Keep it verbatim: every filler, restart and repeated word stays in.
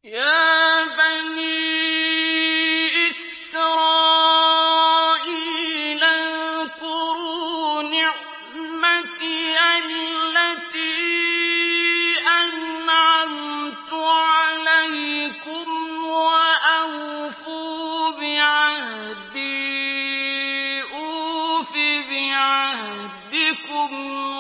يَا بَنِي إِسْرَائِيلَ اذْكُرُوا نِعْمَتِيَ الَّتِي أَنْعَمْتُ عَلَيْكُمْ وَأَوْفُوا بِعَهْدِي أُوفِ بِعَهْدِكُمْ